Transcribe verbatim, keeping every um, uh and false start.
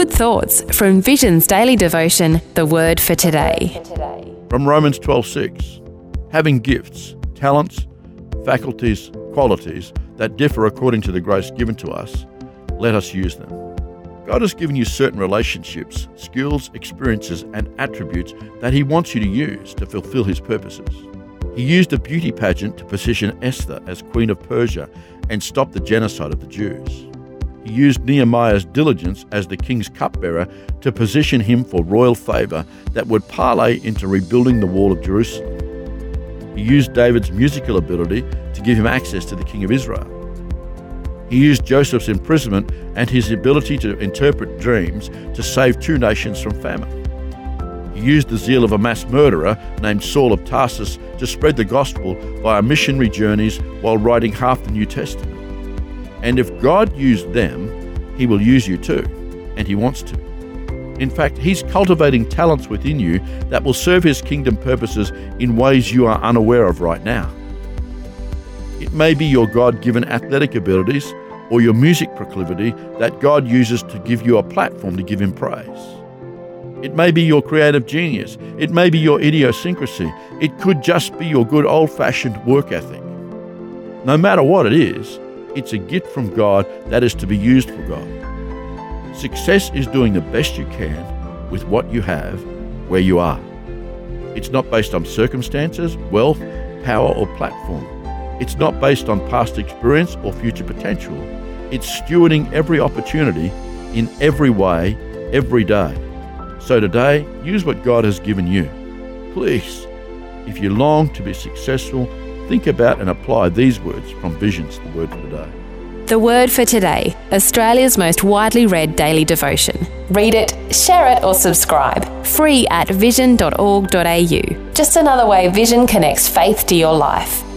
good thoughts from Vision's daily devotion, The Word for Today. From Romans twelve six, having gifts, talents, faculties, qualities that differ according to the grace given to us, let us use them. God has given you certain relationships, skills, experiences, and attributes that He wants you to use to fulfill His purposes. He used a beauty pageant to position Esther as Queen of Persia and stop the genocide of the Jews. He used Nehemiah's diligence as the king's cupbearer to position him for royal favor that would parlay into rebuilding the wall of Jerusalem. He used David's musical ability to give him access to the king of Israel. He used Joseph's imprisonment and his ability to interpret dreams to save two nations from famine. He used the zeal of a mass murderer named Saul of Tarsus to spread the gospel via missionary journeys while writing half the New Testament. And if God used them, He will use you too, and He wants to. In fact, He's cultivating talents within you that will serve His kingdom purposes in ways you are unaware of right now. It may be your God-given athletic abilities or your music proclivity that God uses to give you a platform to give Him praise. It may be your creative genius. It may be your idiosyncrasy. It could just be your good old-fashioned work ethic. No matter what it is, it's a gift from God that is to be used for God. Success is doing the best you can with what you have, where you are. It's not based on circumstances, wealth, power, or platform. It's not based on past experience or future potential. It's stewarding every opportunity in every way, every day. So today, use what God has given you. Please, if you long to be successful, think about and apply these words from Vision's The Word for Today. The Word for Today, Australia's most widely read daily devotion. Read it, share it or subscribe. Free at vision dot org dot a u. Just another way Vision connects faith to your life.